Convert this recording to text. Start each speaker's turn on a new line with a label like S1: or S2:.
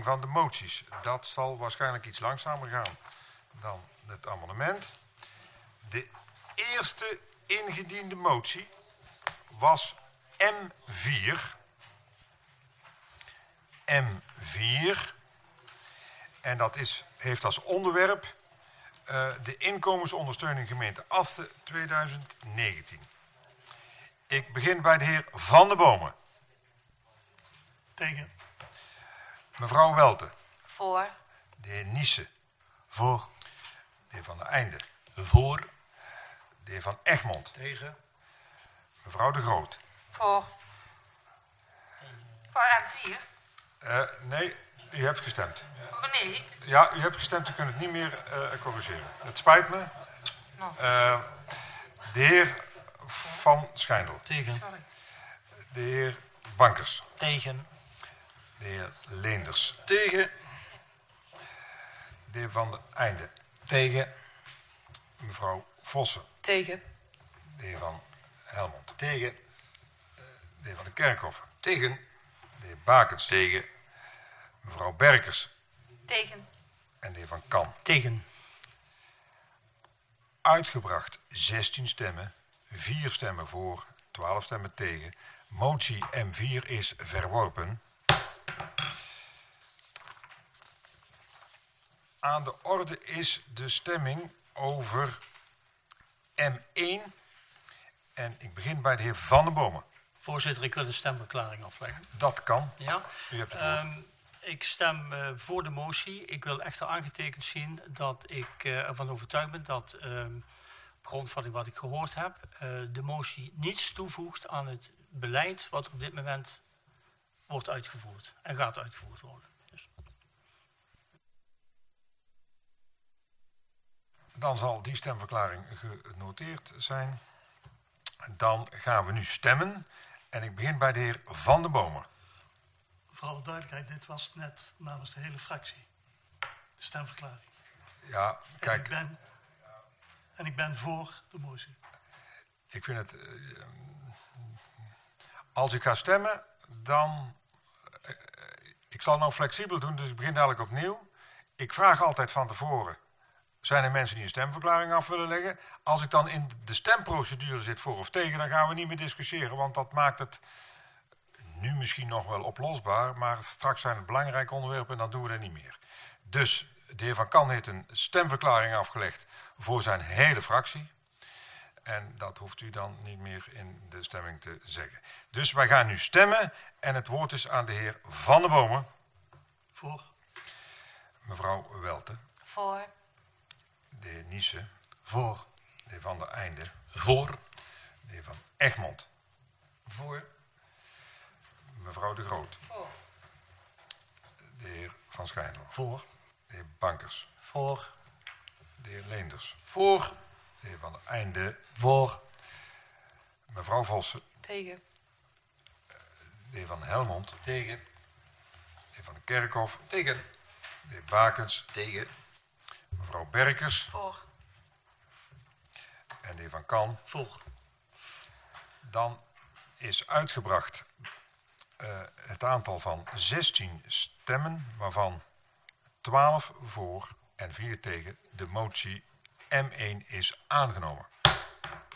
S1: stemming van de moties. Dat zal waarschijnlijk iets langzamer gaan dan het amendement. De eerste ingediende motie was M4. M4. En dat heeft als onderwerp de inkomensondersteuning gemeente Asten 2019. Ik begin bij de heer Van der Bomen.
S2: Tegen.
S1: Mevrouw Welte.
S3: Voor.
S1: De heer Niesse.
S4: Voor.
S1: De heer Van der Einde.
S4: Voor.
S1: De heer Van Egmond.
S4: Tegen.
S1: Mevrouw de Groot.
S3: Voor. Voor M4?
S1: Nee, u hebt gestemd.
S3: Oh, nee.
S1: Ja, u hebt gestemd, u kunt het niet meer corrigeren. Het spijt me. De heer Van Schijndel.
S4: Tegen.
S3: Sorry.
S1: De heer Bankers.
S4: Tegen.
S1: De heer Leenders.
S4: Tegen.
S1: De heer Van der Einde.
S4: Tegen.
S1: Mevrouw Vossen.
S3: Tegen.
S1: De heer Van Helmond.
S4: Tegen.
S1: De heer Van de Kerkhof.
S4: Tegen.
S1: De heer Bakens.
S4: Tegen.
S1: Mevrouw Berkers.
S3: Tegen.
S1: En de heer Van Kan.
S4: Tegen.
S1: Uitgebracht 16 stemmen, 4 stemmen voor, 12 stemmen tegen. Motie M4 is verworpen. Aan de orde is de stemming over M1. En ik begin bij de heer Van der Bomen.
S5: Voorzitter, ik wil een stemverklaring afleggen.
S1: Dat kan.
S5: Ja?
S1: U hebt het woord.
S5: Ik stem voor de motie. Ik wil echter aangetekend zien dat ik ervan overtuigd ben dat, op grond van wat ik gehoord heb, de motie niets toevoegt aan het beleid wat op dit moment wordt uitgevoerd en gaat uitgevoerd worden. Dus.
S1: Dan zal die stemverklaring genoteerd zijn. Dan gaan we nu stemmen. En ik begin bij de heer Van der Bomen.
S2: Voor alle duidelijkheid, dit was net namens de hele fractie. De stemverklaring.
S1: Ja, kijk.
S2: En ik ben voor de motie.
S1: Ik vind het... als ik ga stemmen, dan... ik zal het nou flexibel doen, dus ik begin dadelijk opnieuw. Ik vraag altijd van tevoren... Zijn er mensen die een stemverklaring af willen leggen? Als ik dan in de stemprocedure zit voor of tegen, dan gaan we niet meer discussiëren. Want dat maakt het nu misschien nog wel oplosbaar. Maar straks zijn het belangrijke onderwerpen en dan doen we dat niet meer. Dus de heer Van Kan heeft een stemverklaring afgelegd voor zijn hele fractie. En dat hoeft u dan niet meer in de stemming te zeggen. Dus wij gaan nu stemmen. En het woord is aan de heer Van der Bomen.
S2: Voor.
S1: Mevrouw Welte.
S3: Voor.
S1: De heer Niesse.
S4: Voor.
S1: De heer Van der Einde.
S4: Voor.
S1: De heer Van Egmond.
S4: Voor.
S1: Mevrouw de Groot.
S3: Voor.
S1: De heer Van Schijndel.
S4: Voor.
S1: De heer Bankers.
S4: Voor.
S1: De heer Leenders.
S4: Voor.
S1: De heer Van der Einde.
S4: Voor.
S1: Mevrouw Vossen.
S3: Tegen.
S1: De heer Van Helmond.
S4: Tegen.
S1: De heer Van de Kerkhof.
S4: Tegen.
S1: De heer Bakens.
S4: Tegen.
S1: Mevrouw Berkers.
S3: Voor.
S1: En de heer Van Kan.
S5: Voor.
S1: Dan is uitgebracht het aantal van 16 stemmen, waarvan 12 voor en 4 tegen. De motie M1 is aangenomen.